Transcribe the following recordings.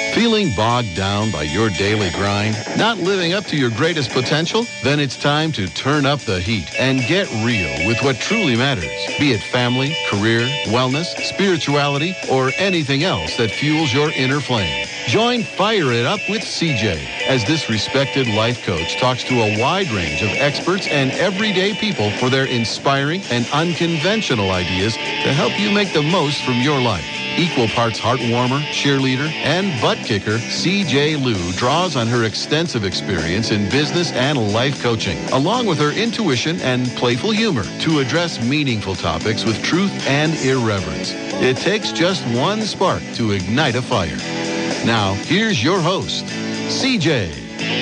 Feeling bogged down by your daily grind? Not living up to your greatest potential? Then it's time to turn up the heat and get real with what truly matters. Be it family, career, wellness, spirituality, or anything else that fuels your inner flame. Join Fire It Up with CJ as this respected life coach talks to a wide range of experts and everyday people for their inspiring and unconventional ideas to help you make the most from your life. Equal parts heartwarmer, cheerleader, and butt kicker, CJ Liu draws on her extensive experience in business and life coaching, along with her intuition and playful humor to address meaningful topics with truth and irreverence. It takes just one spark to ignite a fire. Now, here's your host, CJ.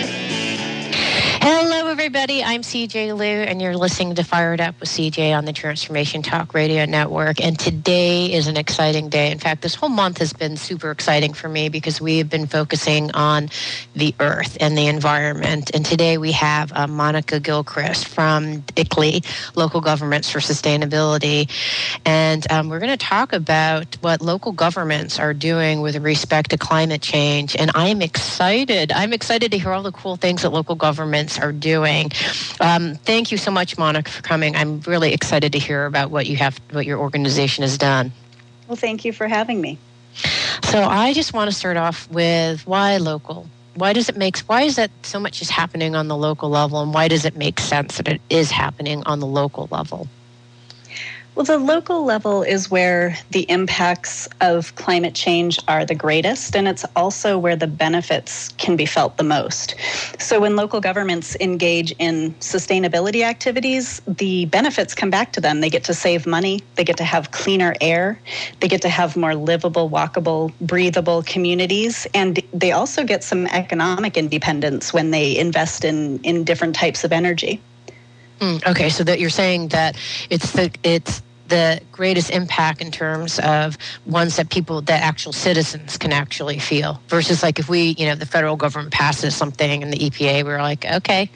Hello, everybody. I'm CJ Liu, and you're listening to Fired Up with CJ on the Transformation Talk Radio Network. And today is an exciting day. In fact, this whole month has been super exciting for me because we have been focusing on the earth and the environment. And today we have Monica Gilchrist from ICLEI, Local Governments for Sustainability. And we're going to talk about what local governments are doing with respect to climate change. And I'm excited. I'm excited to hear all the cool things that local governments are doing. Thank you so much, Monica, for coming. I'm really excited to hear about what your organization has done. Well, thank you for having me. So I just want to start off with why local? Why is that so much is happening on the local level, and why does it make sense that it is happening on the local level? Well, the local level is where the impacts of climate change are the greatest, and it's also where the benefits can be felt the most. So when local governments engage in sustainability activities, the benefits come back to them. They get to save money, they get to have cleaner air, they get to have more livable, walkable, breathable communities, and they also get some economic independence when they invest in different types of energy. Okay, so that you're saying that it's the greatest impact in terms of ones that actual citizens can actually feel versus like if the federal government passes something and the EPA, we're like, okay.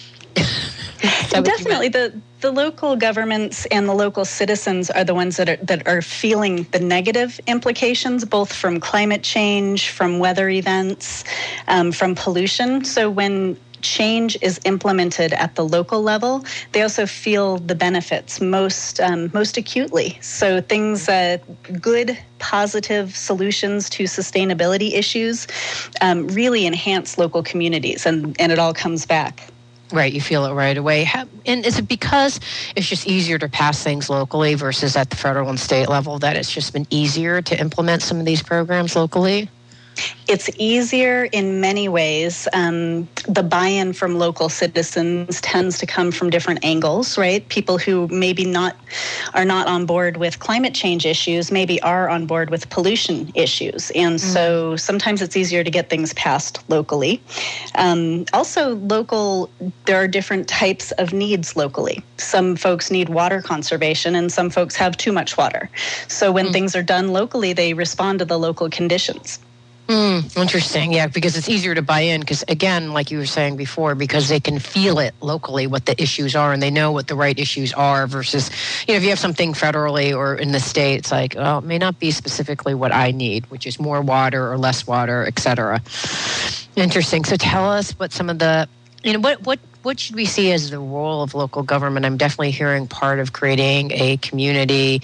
Definitely, the local governments and the local citizens are the ones that are feeling the negative implications, both from climate change, from weather events, from pollution. So when change is implemented at the local level, they also feel the benefits most acutely. So things, good, positive solutions to sustainability issues really enhance local communities, and it all comes back. Right, you feel it right away. And is it because it's just easier to pass things locally versus at the federal and state level that it's just been easier to implement some of these programs locally? It's easier in many ways. The buy-in from local citizens tends to come from different angles, right? People who maybe are not on board with climate change issues, maybe are on board with pollution issues. And so sometimes it's easier to get things passed locally. Also, there are different types of needs locally. Some folks need water conservation and some folks have too much water. So when things are done locally, they respond to the local conditions. Interesting. Yeah, because it's easier to buy in because, again, like you were saying before, because they can feel it locally what the issues are and they know what the right issues are versus, if you have something federally or in the state, it's like, well, it may not be specifically what I need, which is more water or less water, et cetera. Interesting. So tell us what some of the, what should we see as the role of local government? I'm definitely hearing part of creating a community.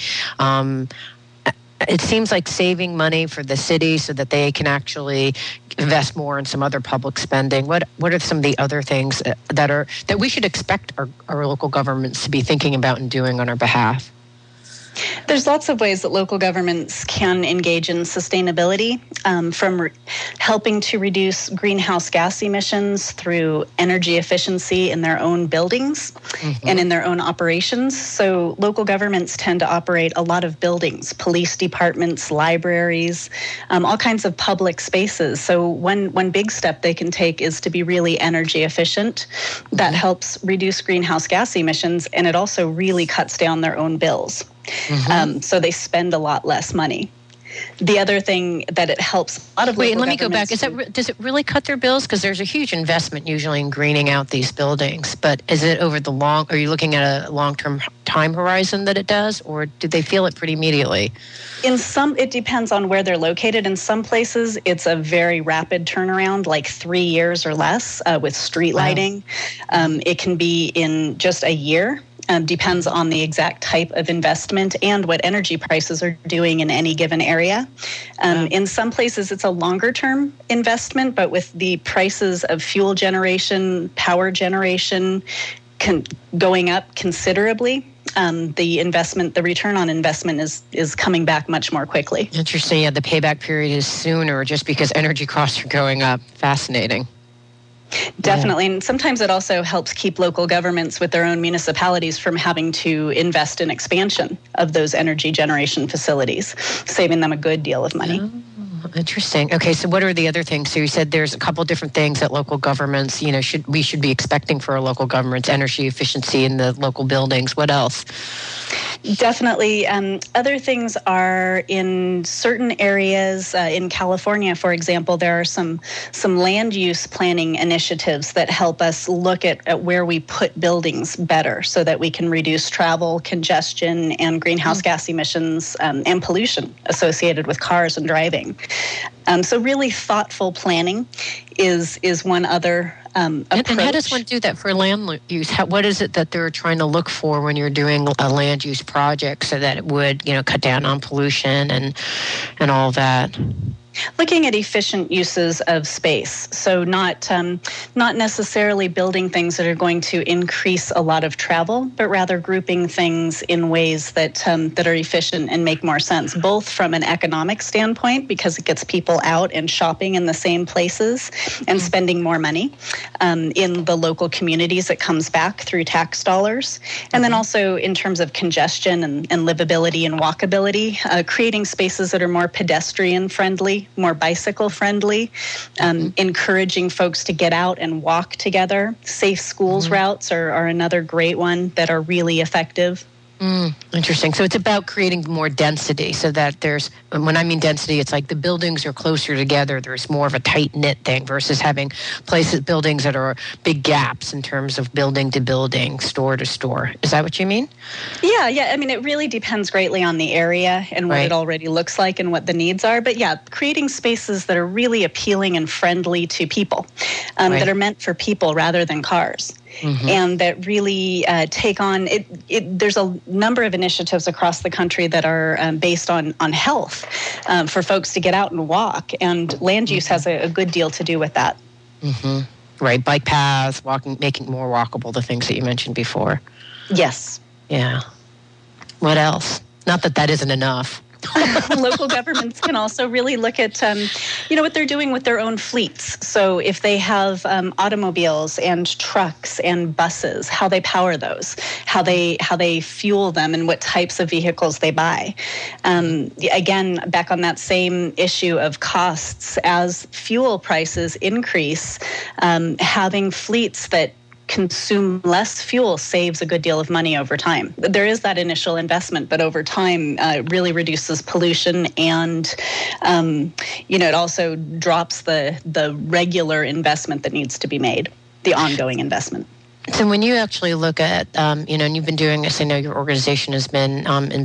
It seems like saving money for the city so that they can actually invest more in some other public spending. What are some of the other things that we should expect our local governments to be thinking about and doing on our behalf? There's lots of ways that local governments can engage in sustainability, from helping to reduce greenhouse gas emissions through energy efficiency in their own buildings and in their own operations. So local governments tend to operate a lot of buildings, police departments, libraries, all kinds of public spaces. So one big step they can take is to be really energy efficient. That helps reduce greenhouse gas emissions, and it also really cuts down their own bills. So they spend a lot less money. The other thing that it helps a lot of Wait, let me go back. Does it really cut their bills? Because there's a huge investment usually in greening out these buildings. But is it over the are you looking at a long-term time horizon that it does, or do they feel it pretty immediately? It depends on where they're located. In some places, it's a very rapid turnaround, like 3 years or less with street lighting. Wow. It can be in just a year. Depends on the exact type of investment and what energy prices are doing in any given area. In some places, it's a longer-term investment, but with the prices of fuel generation, power generation going up considerably, the return on investment is coming back much more quickly. Interesting. Yeah, the payback period is sooner just because energy costs are going up. Fascinating. Definitely. And sometimes it also helps keep local governments with their own municipalities from having to invest in expansion of those energy generation facilities, saving them a good deal of money. Oh, interesting. Okay, so what are the other things? So you said there's a couple different things that local governments, we should be expecting for our local governments: energy efficiency in the local buildings. What else? Definitely. Other things are in certain areas. In California, for example, there are some land use planning initiatives that help us look at where we put buildings better so that we can reduce travel, congestion, and greenhouse gas emissions and pollution associated with cars and driving. So really thoughtful planning is one other approach. And how does one do that for land use? What is it that they're trying to look for when you're doing a land use project so that it would, cut down on pollution and all that? Looking at efficient uses of space, so not necessarily building things that are going to increase a lot of travel, but rather grouping things in ways that are efficient and make more sense, both from an economic standpoint, because it gets people out and shopping in the same places and spending more money in the local communities. It comes back through tax dollars, and then also in terms of congestion and livability and walkability, creating spaces that are more pedestrian friendly, more bicycle friendly, encouraging folks to get out and walk together. Safe schools routes are another great one that are really effective. Interesting. So it's about creating more density so that when I mean density, it's like the buildings are closer together. There's more of a tight-knit thing versus having buildings that are big gaps in terms of building to building, store to store. Is that what you mean? Yeah. I mean, it really depends greatly on the area and what it already looks like and what the needs are. But yeah, creating spaces that are really appealing and friendly to people, that are meant for people rather than cars. And that really take on it. There's a number of initiatives across the country that are based on health for folks to get out and walk, and land use has a good deal to do with that. Right, bike paths, walking, making more walkable, the things that you mentioned before. Yes. Yeah. What else? Not that isn't enough. Local governments can also really look at, what they're doing with their own fleets. So if they have automobiles and trucks and buses, how they power those, how they fuel them, and what types of vehicles they buy. Again, back on that same issue of costs, as fuel prices increase, having fleets that consume less fuel saves a good deal of money over time. There is that initial investment, but over time, it really reduces pollution, and it also drops the regular investment that needs to be made, the ongoing investment. So when you actually look at, and you've been doing this, I know your organization has been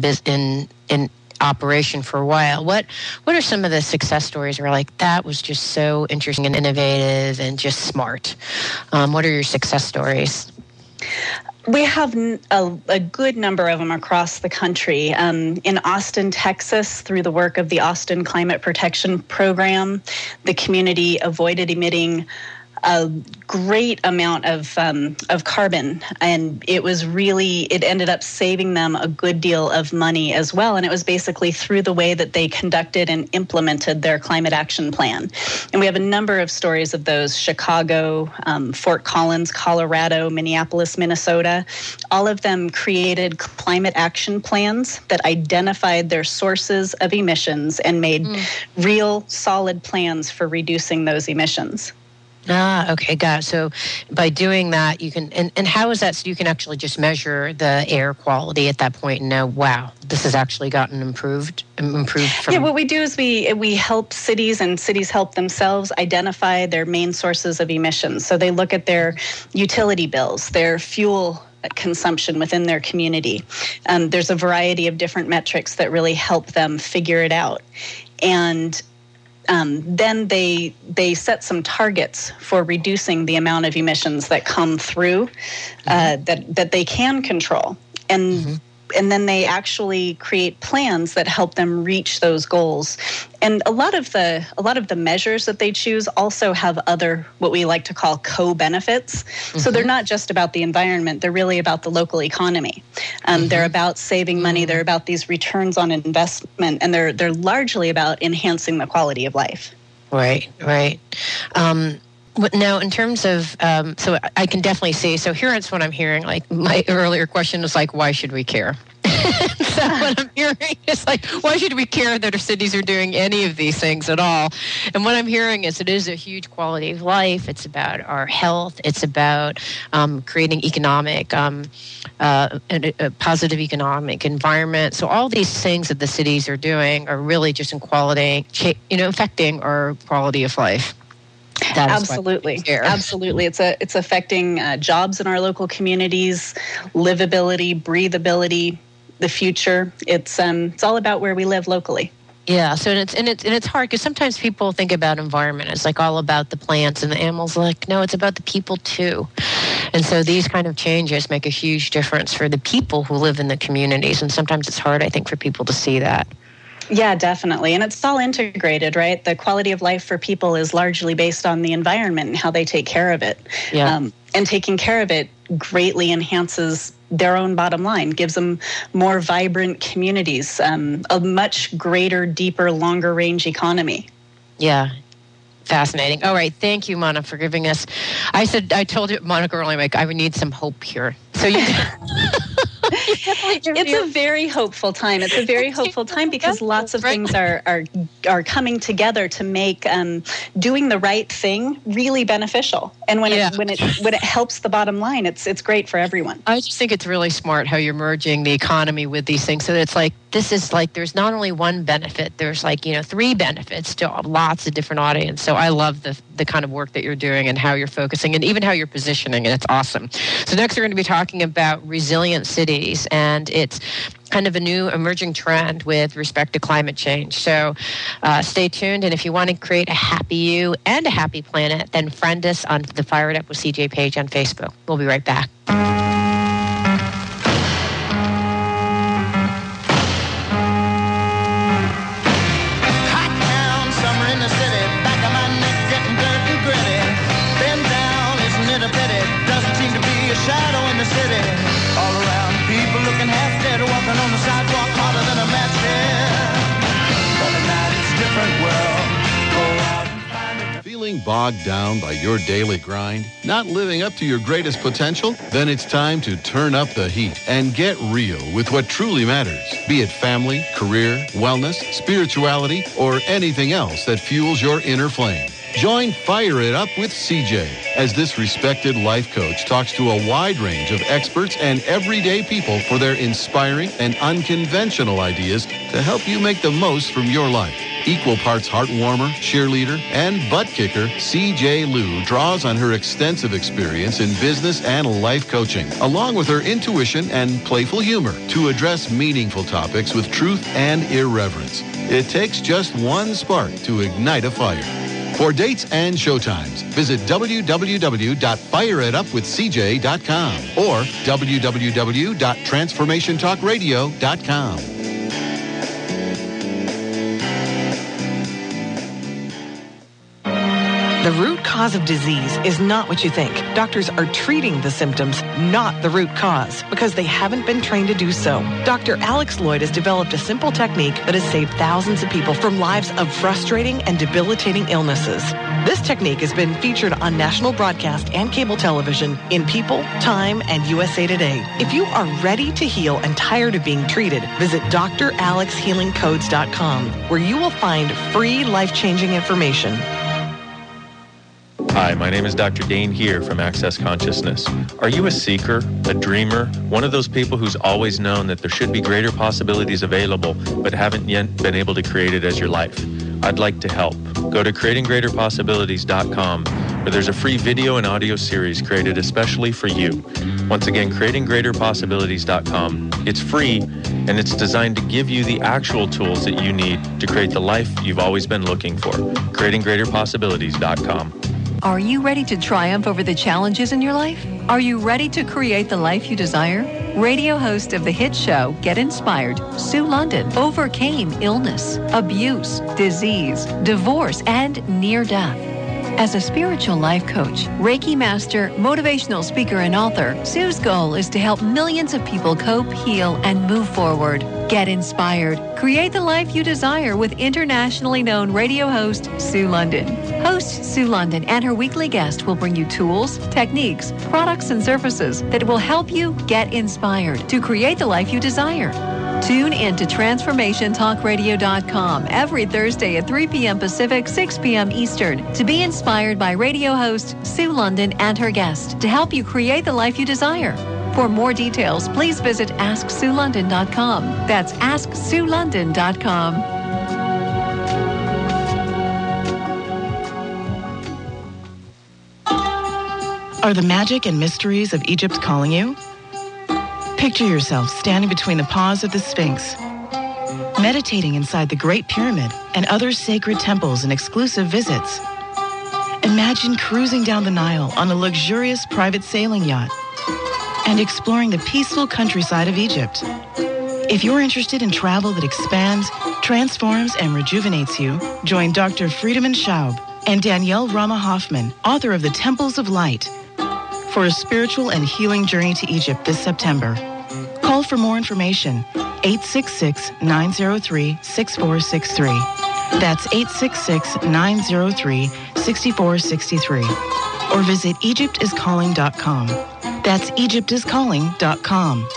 in operation for a while. What are some of the success stories where like that was just so interesting and innovative and just smart? What are your success stories? We have a good number of them across the country. In Austin, Texas, through the work of the Austin Climate Protection Program, the community avoided emitting a great amount of carbon, and it ended up saving them a good deal of money as well. And it was basically through the way that they conducted and implemented their climate action plan. And we have a number of stories of those: Chicago, Fort Collins, Colorado, Minneapolis, Minnesota. All of them created climate action plans that identified their sources of emissions and made real solid plans for reducing those emissions. Okay, got it. So by doing that, you can, and how is that? So you can actually just measure the air quality at that point and know, wow, this has actually gotten improved from. Yeah, what we do is we help cities, and cities help themselves identify their main sources of emissions. So they look at their utility bills, their fuel consumption within their community. There's a variety of different metrics that really help them figure it out. And then they set some targets for reducing the amount of emissions that come through that they can control, and then they actually create plans that help them reach those goals. And a lot of the measures that they choose also have other, what we like to call co-benefits. So they're not just about the environment, they're really about the local economy. They're about saving money, they're about these returns on investment, and they're largely about enhancing the quality of life. Right. Now, in terms of, so I can definitely see, so here's what I'm hearing, like my earlier question was like, why should we care? So what I'm hearing is like, why should we care that our cities are doing any of these things at all? And what I'm hearing is it is a huge quality of life. It's about our health. It's about creating economic, a positive economic environment. So all these things that the cities are doing are really just in quality, affecting our quality of life. Absolutely. It's affecting jobs in our local communities, livability, breathability, the future. It's all about where we live locally. Yeah, so it's hard because sometimes people think about environment as like all about the plants and the animals. Like, no, it's about the people too. And so these kind of changes make a huge difference for the people who live in the communities. And sometimes it's hard, I think, for people to see that. Yeah, definitely. And it's all integrated, right? The quality of life for people is largely based on the environment and how they take care of it. Yeah. And taking care of it greatly enhances their own bottom line, gives them more vibrant communities, a much greater, deeper, longer range economy. Yeah. Fascinating. All right. Thank you, Mana, for giving us. I told you, Monica, earlier, like, I would need some hope here. So you. It's a very hopeful time. It's a very hopeful time because lots of things are coming together to make doing the right thing really beneficial. And when it helps the bottom line, it's great for everyone. I just think it's really smart how you're merging the economy with these things. So that it's like this is like there's not only one benefit. There's like 3 benefits to lots of different audience. So I love the kind of work that you're doing and how you're focusing and even how you're positioning, and it's awesome. So next we're going to be talking about resilient cities, and it's kind of a new emerging trend with respect to climate change. So stay tuned, and if you want to create a happy you and a happy planet, then friend us on the Fire It Up with CJ page on Facebook. We'll be right back. Feeling bogged down by your daily grind? Not living up to your greatest potential? Then it's time to turn up the heat and get real with what truly matters. Be it family, career, wellness, spirituality, or anything else that fuels your inner flame. Join Fire It Up with CJ as this respected life coach talks to a wide range of experts and everyday people for their inspiring and unconventional ideas to help you make the most from your life. Equal parts heartwarmer, cheerleader, and butt kicker, CJ Liu draws on her extensive experience in business and life coaching, along with her intuition and playful humor to address meaningful topics with truth and irreverence. It takes just one spark to ignite a fire. For dates and showtimes, visit www.fireitupwithcj.com or www.transformationtalkradio.com. The root cause of disease is not what you think. Doctors are treating the symptoms, not the root cause, because they haven't been trained to do so. Dr. Alex Lloyd has developed a simple technique that has saved thousands of people from lives of frustrating and debilitating illnesses. This technique has been featured on national broadcast and cable television in People, Time, and USA Today. If you are ready to heal and tired of being treated, visit dralexhealingcodes.com, where you will find free life-changing information. Hi, my name is Dr. Dane here from Access Consciousness. Are you a seeker, a dreamer, one of those people who's always known that there should be greater possibilities available but haven't yet been able to create it as your life? I'd like to help. Go to creatinggreaterpossibilities.com where there's a free video and audio series created especially for you. Once again, creatinggreaterpossibilities.com. It's free and it's designed to give you the actual tools that you need to create the life you've always been looking for. creatinggreaterpossibilities.com. Are you ready to triumph over the challenges in your life? Are you ready to create the life you desire? Radio host of the hit show Get Inspired, Sue London, overcame illness, abuse, disease, divorce, and near death. As a spiritual life coach, Reiki master, motivational speaker, and author, Sue's goal is to help millions of people cope, heal, and move forward. Get inspired. Create the life you desire with internationally known radio host Sue London. Host Sue London and her weekly guest will bring you tools, techniques, products, and services that will help you get inspired to create the life you desire. Tune in to TransformationTalkRadio.com every Thursday at 3 p.m. Pacific, 6 p.m. Eastern to be inspired by radio host Sue London and her guest to help you create the life you desire. For more details, please visit AskSueLondon.com. That's AskSueLondon.com. Are the magic and mysteries of Egypt calling you? Picture yourself standing between the paws of the Sphinx, meditating inside the Great Pyramid and other sacred temples and exclusive visits. Imagine cruising down the Nile on a luxurious private sailing yacht and exploring the peaceful countryside of Egypt. If you're interested in travel that expands, transforms, and rejuvenates you, join Dr. Friedemann Schaub and Danielle Rama Hoffman, author of The Temples of Light, for a spiritual and healing journey to Egypt this September. Call for more information, 866-903-6463. That's 866-903-6463. Or visit EgyptIsCalling.com. That's EgyptIsCalling.com.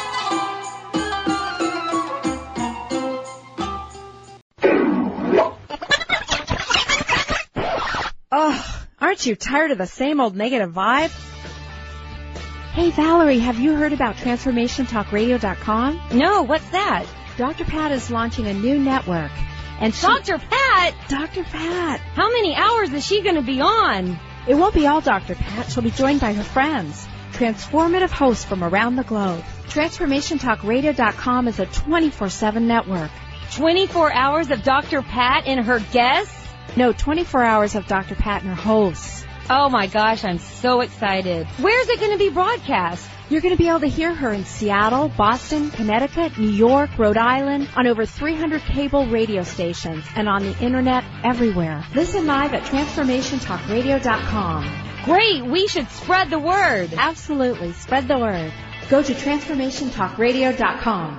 Oh, aren't you tired of the same old negative vibe? Hey, Valerie, have you heard about TransformationTalkRadio.com? No, what's that? Dr. Pat is launching a new network. And Dr. Pat? Dr. Pat. How many hours is she going to be on? It won't be all Dr. Pat. She'll be joined by her friends, transformative hosts from around the globe. TransformationTalkRadio.com is a 24/7 network. 24 hours of Dr. Pat and her guests? No, 24 hours of Dr. Pat and her hosts. Oh my gosh, I'm so excited. Where's it going to be broadcast? You're going to be able to hear her in Seattle, Boston, Connecticut, New York, Rhode Island, on over 300 cable radio stations, and on the internet everywhere. Listen live at TransformationTalkRadio.com. Great, we should spread the word. Absolutely, spread the word. Go to TransformationTalkRadio.com.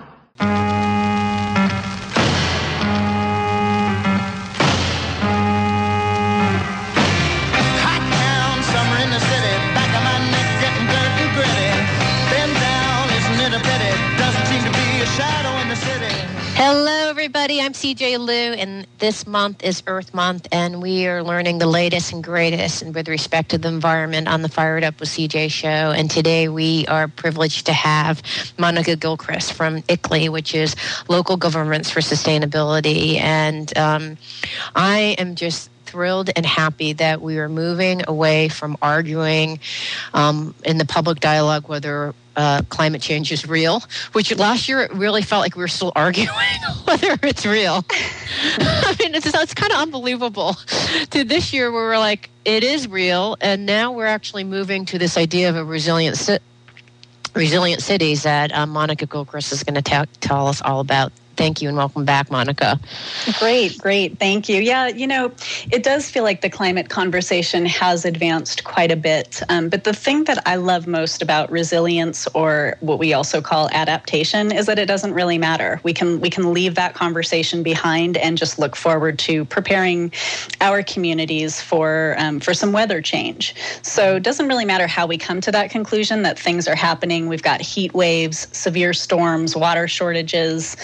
Hello, everybody. I'm CJ Liu, and this month is Earth Month, and we are learning the latest and greatest and with respect to the environment on the Fired Up with CJ show. And today we are privileged to have Monica Gilchrist from ICLEI, which is Local Governments for Sustainability. And I am just thrilled and happy that we are moving away from arguing in the public dialogue whether climate change is real, which last year it really felt like we were still arguing whether it's real. I mean, it's kind of unbelievable. To this year where we're like, it is real, and now we're actually moving to this idea of a resilient cities that Monica Gilchrist is going to tell us all about. Thank you and welcome back, Monica. Great. Thank you. Yeah, it does feel like the climate conversation has advanced quite a bit. But the thing that I love most about resilience, or what we also call adaptation, is that it doesn't really matter. We can leave that conversation behind and just look forward to preparing our communities for some weather change. So it doesn't really matter how we come to that conclusion that things are happening. We've got heat waves, severe storms, water shortages.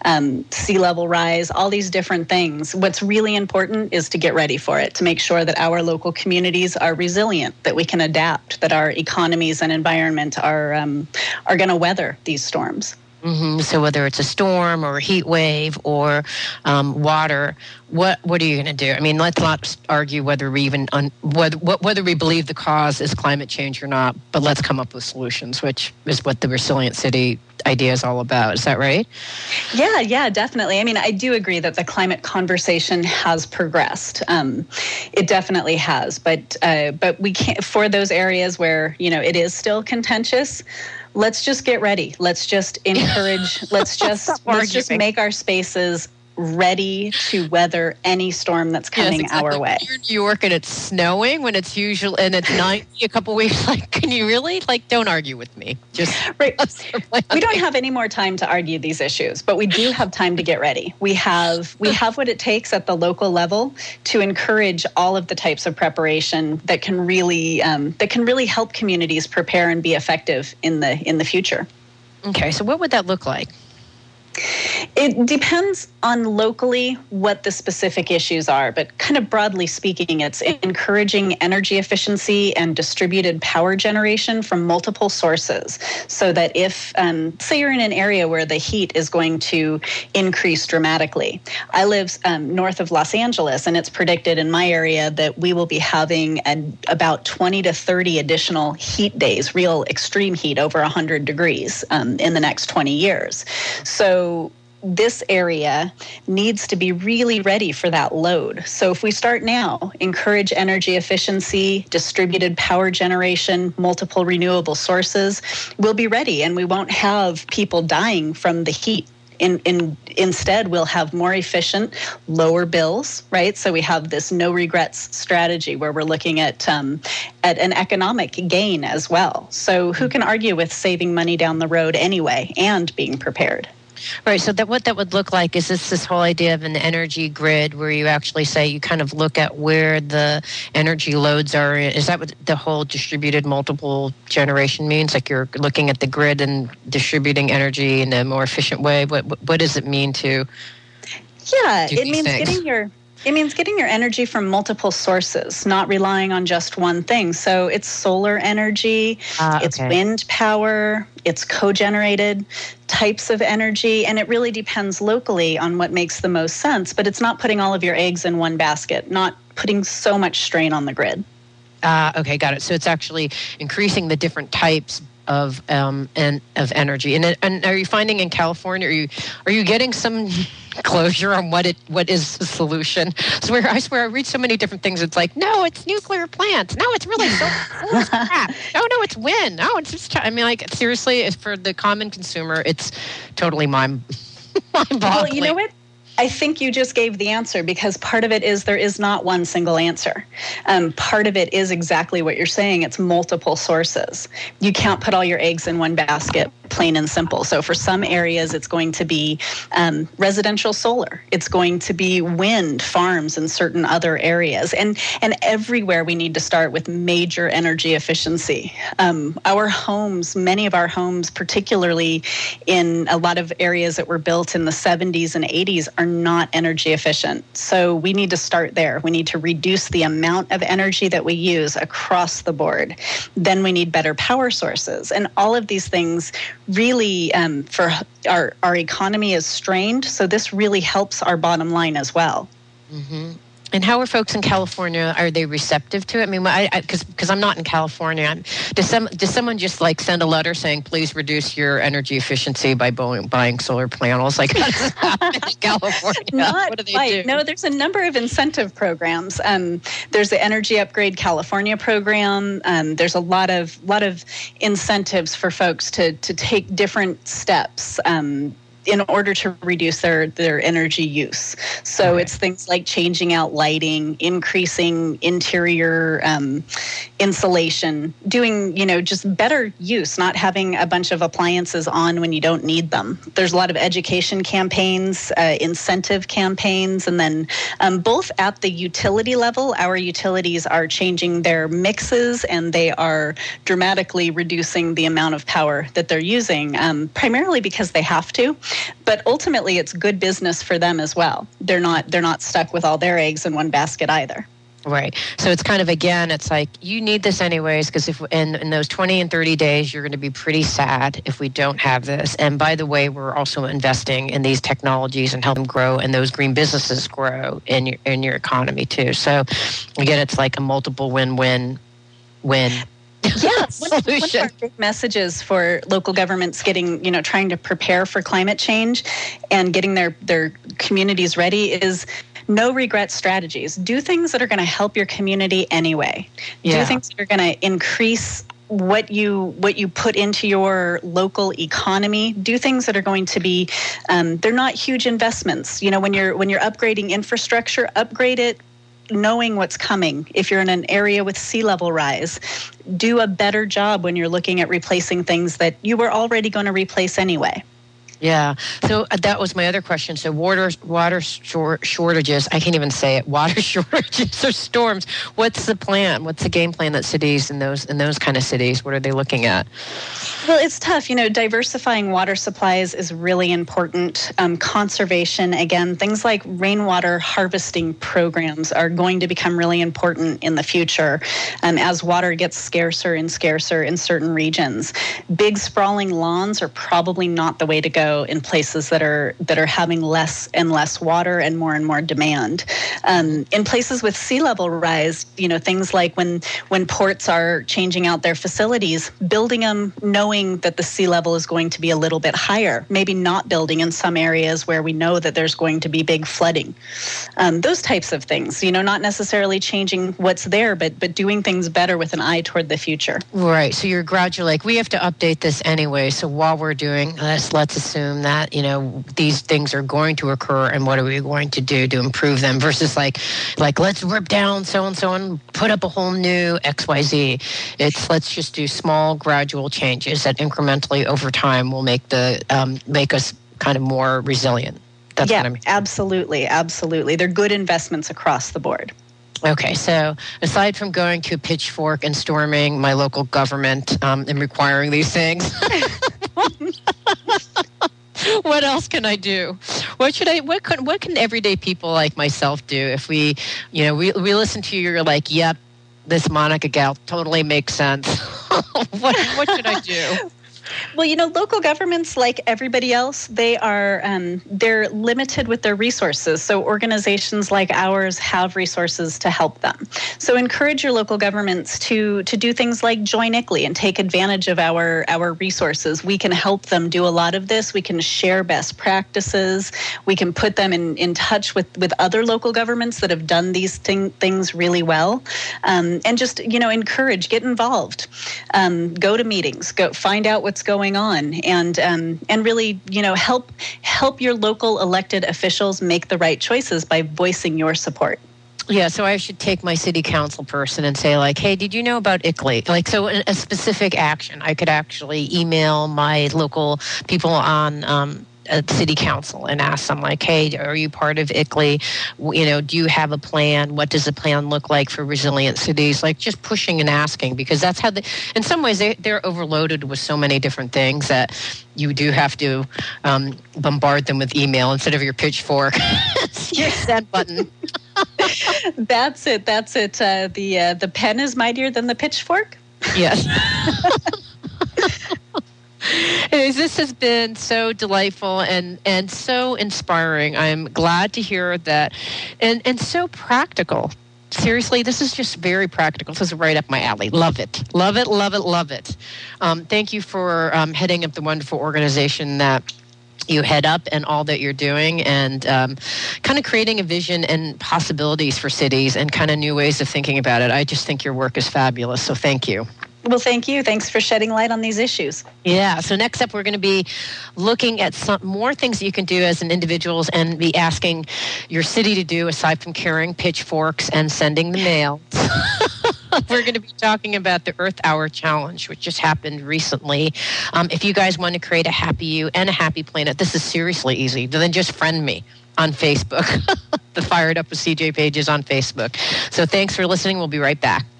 sea level rise, all these different things. What's really important is to get ready for it, to make sure that our local communities are resilient, that we can adapt, that our economies and environment are going to weather these storms. Mm-hmm. So whether it's a storm or a heat wave or water, what are you going to do? I mean, let's not argue whether we even whether we believe the cause is climate change or not, but let's come up with solutions, which is what the Resilient City idea is all about. Is that right? Yeah, definitely. I mean, I do agree that the climate conversation has progressed. It definitely has, but we can't, for those areas where it is still contentious. Let's just get ready. Let's just encourage. let's just make our spaces ready to weather any storm that's coming our way. You're in New York and it's snowing when it's usual, and it's 90 a couple weeks. Like, can you really? Like, don't argue with me. Just right. We don't have any more time to argue these issues, but we do have time to get ready. We have what it takes at the local level to encourage all of the types of preparation that can really help communities prepare and be effective in the future. Okay, so what would that look like? It depends on locally what the specific issues are, but kind of broadly speaking, it's encouraging energy efficiency and distributed power generation from multiple sources, so that if, say you're in an area where the heat is going to increase dramatically. I live north of Los Angeles, and it's predicted in my area that we will be having about 20 to 30 additional heat days, real extreme heat over 100 degrees in the next 20 years. So this area needs to be really ready for that load. So if we start now, encourage energy efficiency, distributed power generation, multiple renewable sources, we'll be ready, and we won't have people dying from the heat. Instead, we'll have more efficient, lower bills, right? So we have this no regrets strategy where we're looking at an economic gain as well. So who can argue with saving money down the road anyway and being prepared? Right. So what that would look like is this whole idea of an energy grid, where you actually say you kind of look at where the energy loads are. Is that what the whole distributed multiple generation means? Like you're looking at the grid and distributing energy in a more efficient way? What does it mean to? Yeah, it means getting your energy from multiple sources, not relying on just one thing. So it's solar energy, it's wind power, it's co-generated types of energy, and it really depends locally on what makes the most sense, but it's not putting all of your eggs in one basket, not putting so much strain on the grid. Okay, got it. So it's actually increasing the different types of energy. And are you finding in California, are you getting some closure on what is the solution? I swear I read so many different things. It's like, no, it's nuclear plants. No, it's really solar crap. No, it's wind. No, it's just. I mean, like, seriously, for the common consumer, it's totally mind-boggling. Well, you know what? I think you just gave the answer, because part of it is there is not one single answer. Part of it is exactly what you're saying. It's multiple sources. You can't put all your eggs in one basket, plain and simple. So for some areas, it's going to be residential solar. It's going to be wind farms in certain other areas. And everywhere we need to start with major energy efficiency. Our homes, many of our homes, particularly in a lot of areas that were built in the 70s and 80s, are not energy efficient. So we need to start there. We need to reduce the amount of energy that we use across the board. Then we need better power sources. And all of these things really, for our economy is strained. So this really helps our bottom line as well. Mm-hmm. And how are folks in California? Are they receptive to it? I mean, because I'm not in California. Does someone just like send a letter saying, please reduce your energy efficiency by buying solar panels? Like, how does that happen in California? What do they do? No, there's a number of incentive programs. There's the Energy Upgrade California program. There's a lot of incentives for folks to take different steps in order to reduce their energy use. So it's things like changing out lighting, increasing interior insulation, doing, just better use, not having a bunch of appliances on when you don't need them. There's a lot of education campaigns, incentive campaigns, and then both at the utility level, our utilities are changing their mixes and they are dramatically reducing the amount of power that they're using, primarily because they have to. But ultimately, it's good business for them as well. They're not stuck with all their eggs in one basket either. Right. So it's kind of, again, it's like you need this anyways, because if in those 20 and 30 days, you're going to be pretty sad if we don't have this. And by the way, we're also investing in these technologies and help them grow, and those green businesses grow in your economy too. So again, it's like a multiple win-win-win. Yeah, one of our big messages for local governments trying to prepare for climate change and getting their communities ready is no regret strategies. Do things that are going to help your community anyway. Yeah. Do things that are going to increase what you put into your local economy. Do things that are going to be they're not huge investments. When you're upgrading infrastructure, upgrade it knowing what's coming. If you're in an area with sea level rise, do a better job when you're looking at replacing things that you were already going to replace anyway. Yeah. So that was my other question. So water shortages, I can't even say it, water shortages or storms. What's the plan? What's the game plan that cities in those kind of cities, what are they looking at? Well, it's tough. Diversifying water supplies is really important. Conservation, again, things like rainwater harvesting programs are going to become really important in the future as water gets scarcer and scarcer in certain regions. Big sprawling lawns are probably not the way to go in places that are having less and less water and more demand. In places with sea level rise, things like when ports are changing out their facilities, building them knowing that the sea level is going to be a little bit higher, maybe not building in some areas where we know that there's going to be big flooding. Those types of things, not necessarily changing what's there, but doing things better with an eye toward the future. Right. So you're gradually we have to update this anyway. So while we're doing this, let's assume that, these things are going to occur and what are we going to do to improve them versus like let's rip down so-and-so and put up a whole new XYZ. It's let's just do small gradual changes that incrementally over time will make us kind of more resilient. That's what I mean. Absolutely. They're good investments across the board. Okay, so aside from going to Pitchfork and storming my local government and requiring these things, what else can I do? What can everyday people like myself do if we listen to you, you're like, yep, this Monica gal totally makes sense. What should I do? Well, local governments, like everybody else, they're limited with their resources. So organizations like ours have resources to help them. So encourage your local governments to do things like join ICLEI and take advantage of our resources. We can help them do a lot of this. We can share best practices. We can put them in touch with other local governments that have done these things really well. And just, encourage, get involved, go to meetings, go find out what's going on, and really, help your local elected officials make the right choices by voicing your support. Yeah, so I should take my city council person and say, hey, did you know about ICLEI? So a specific action. I could actually email my local people on city council and ask them, hey, are you part of ICLEI? Do you have a plan? What does a plan look like for resilient cities? Just pushing and asking, because that's how in some ways they're overloaded with so many different things that you do have to bombard them with email instead of your pitchfork. Your send button. That's it. The pen is mightier than the pitchfork. Yes. Anyways, this has been so delightful and so inspiring. I'm glad to hear that, and so practical. Seriously, this is just very practical. This is right up my alley. Love it. Love it, love it, love it. Thank you for heading up the wonderful organization that you head up and all that you're doing, and kind of creating a vision and possibilities for cities and kind of new ways of thinking about it. I just think your work is fabulous, so thank you. Well, thank you. Thanks for shedding light on these issues. Yeah. So next up, we're going to be looking at some more things that you can do as an individuals and be asking your city to do aside from carrying pitchforks and sending the mail. We're going to be talking about the Earth Hour Challenge, which just happened recently. If you guys want to create a happy you and a happy planet, this is seriously easy. Then just friend me on Facebook. The Fired Up with CJ page is on Facebook. So thanks for listening. We'll be right back.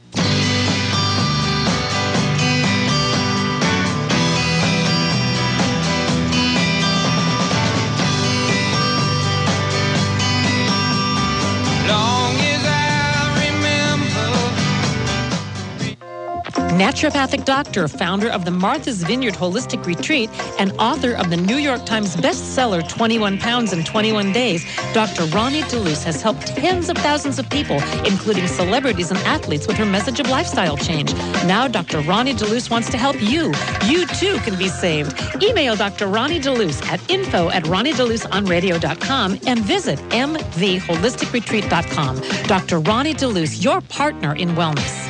Naturopathic doctor, founder of the Martha's Vineyard Holistic Retreat, and author of the New York Times bestseller 21 Pounds in 21 Days, Dr. Ronnie DeLuce has helped tens of thousands of people, including celebrities and athletes, with her message of lifestyle change. Now Dr. Ronnie DeLuce wants to help you. You too can be saved. Email Dr. Ronnie DeLuce at info@ronniedeluceonradio.com and visit mvholisticretreat.com. Dr. Ronnie DeLuce, your partner in wellness.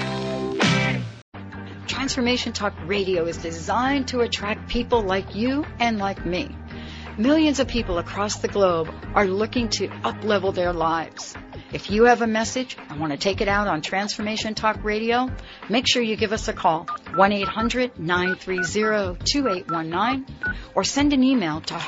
Transformation Talk Radio is designed to attract people like you and like me. Millions of people across the globe are looking to up-level their lives. If you have a message and want to take it out on Transformation Talk Radio, make sure you give us a call, 1-800-930-2819, or send an email to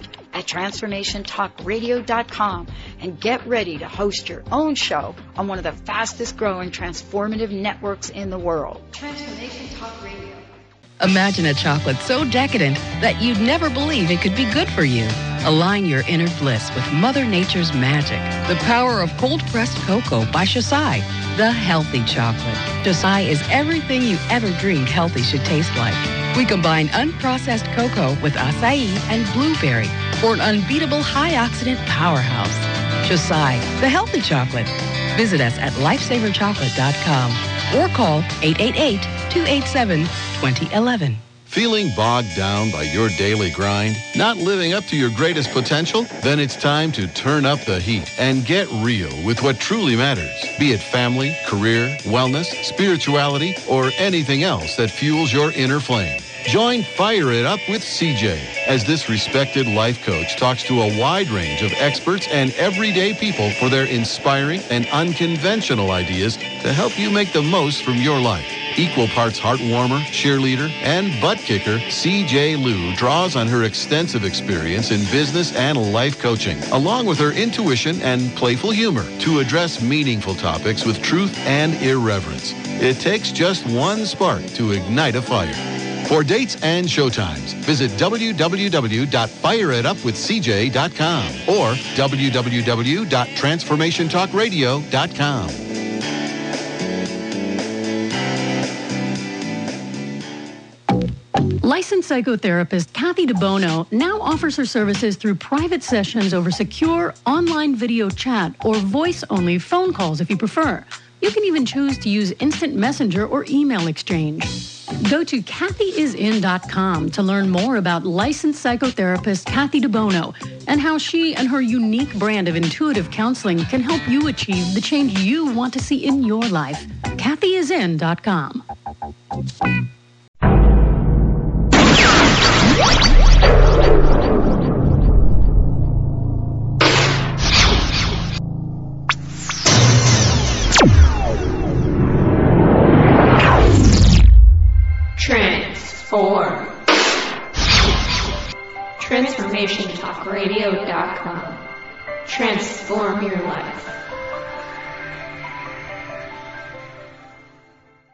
host@transformationtalkradio.com and get ready to host your own show on one of the fastest growing transformative networks in the world. Transformation Talk Radio. Imagine a chocolate so decadent that you'd never believe it could be good for you. Align your inner bliss with Mother Nature's magic. The power of cold-pressed cocoa by Shasai, the healthy chocolate. Shasai is everything you ever dreamed healthy should taste like. We combine unprocessed cocoa with acai and blueberry for an unbeatable high-oxidant powerhouse. Shasai, the healthy chocolate. Visit us at lifesaverchocolate.com or call 888-287-2011. Feeling bogged down by your daily grind? Not living up to your greatest potential? Then it's time to turn up the heat and get real with what truly matters. Be it family, career, wellness, spirituality, or anything else that fuels your inner flame. Join Fire It Up with CJ as this respected life coach talks to a wide range of experts and everyday people for their inspiring and unconventional ideas to help you make the most from your life. Equal parts heart warmer, cheerleader, and butt kicker, CJ Liu draws on her extensive experience in business and life coaching, along with her intuition and playful humor, to address meaningful topics with truth and irreverence. It takes just one spark to ignite a fire. For dates and showtimes, visit www.fireitupwithcj.com or www.transformationtalkradio.com. Licensed psychotherapist Kathy DeBono now offers her services through private sessions over secure online video chat or voice-only phone calls if you prefer. You can even choose to use instant messenger or email exchange. Go to kathyisin.com to learn more about licensed psychotherapist Kathy DeBono and how she and her unique brand of intuitive counseling can help you achieve the change you want to see in your life. kathyisin.com. Transform. TransformationTalkRadio.com. Transform your life.